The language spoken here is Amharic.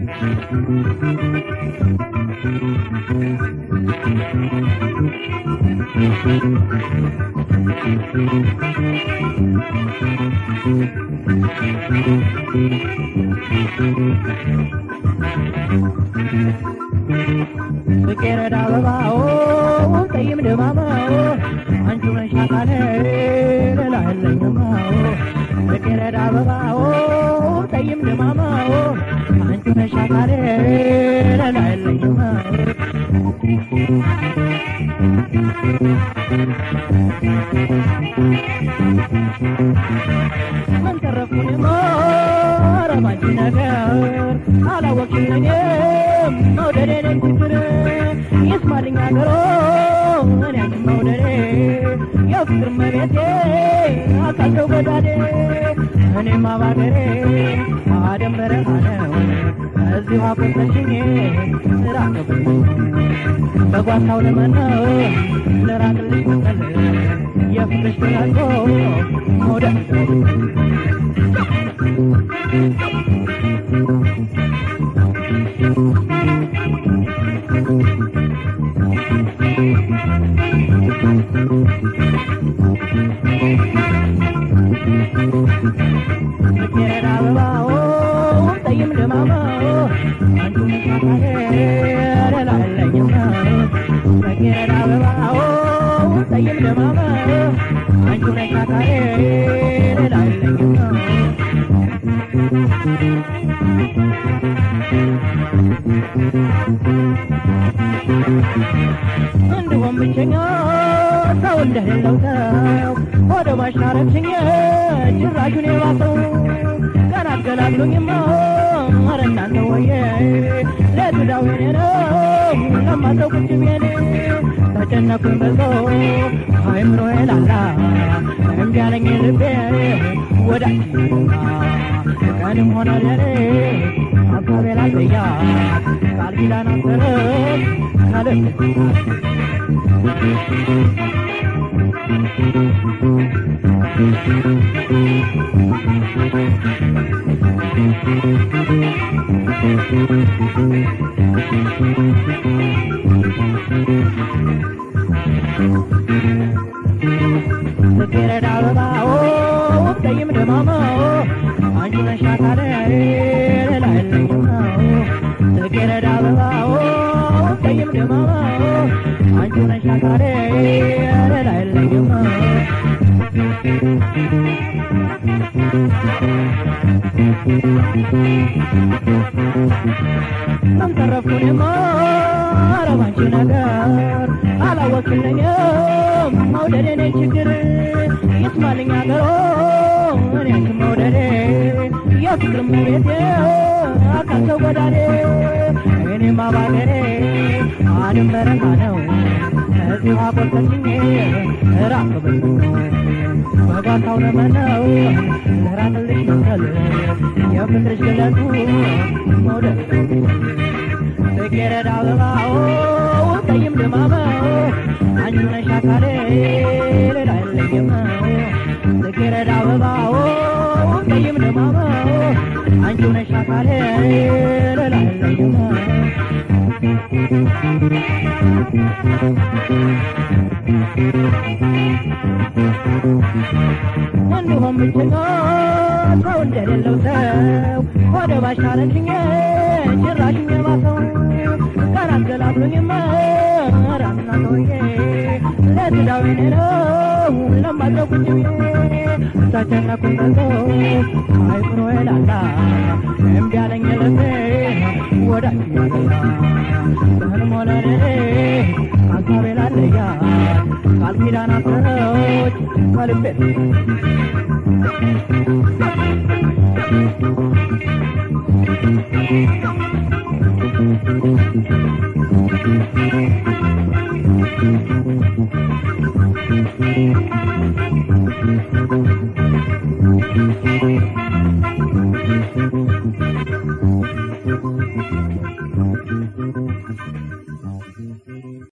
بكرة عباو طيب دمامو أنتو نشاكالي لا هلا يماو بكرة عباو طيب دمامو أنتو نشاكالي لا هلا يماو من ترفوني ما رمانتي نغير على وقت النجم مودرين الكفر يسمع لي نغيرو أنا مودرين يفكر مريتي أكالتو بدادي أنا ما باقري آدم برهانو أزيها قلتشيني راقبني بقواتاو لمنو لراقلش مقل يفكرش تلاتو مودرين እንደውም ብቸኛ ሰው እንደሌለው ሰው ወደ ማሻረክሽኝ ጭራሹን የባሰው ቀን አገላግሎኝማ ኧረ እናንተ ወዬ ለትዳው የኔ ነው ለማሰው ቁጭ ብዬ ተጨነኩኝ በዞ አይምሮዬ ላላ እምቢ አለኝ ልቤ ወዳጅ ቀንም ሆነ ሌሊት ሀሳቤ ላልተኛ ቃል ኪዳን አሰረች ካለች تكيرد عباو طيب دمامو አንቺ ነሽ አካሌ ሌላ የለኝም تكيرد عباو طيب دمامو አንቺ ነሽ አካሌ ሌላ የለኝም من ترفوني ረባንቺ ነገር አላወቅልኝም መውደዴን ችግር ይስማልኝ አገሮ እኔ አንቺን መውደዴ የፍቅር መቤቴ አካልተው ጎዳዴ እኔማ ባገሬ አድም በረካ ነው እዚሁ አቆልተሽኝ ራቅብኝ በጓታው ለመነው ለራቅልሽ መሰል የፍቅርሽ ግለቱ መውደድ تكيرد عباو طيب دمامو አንቺ ነሽ አካሌ ሌላ የለኝም تكيرد عباو طيب دمامو አንቺ ነሽ አካሌ ሌላ የለኝም እንደውም ብቸኛ ሰው እንደሌለው ሰው ወደ ባሻረችኝ ጭራሽኝ የባሰው ቀን አገላግሎኝማ ኧረ እናንተ ወዬ ለትዳው የኔ ነው ለማሰው ቁጭ ብዬ ተጨነኩኝ በዞ አይምሮዬ ላላ እምቢ አለኝ ልቤ ወዳጅ ያገላ በህልም ሆነ ሌሊት ሀሳቤ ላለያ ቃል ኪዳን አሰረች ከልቤ Thank you.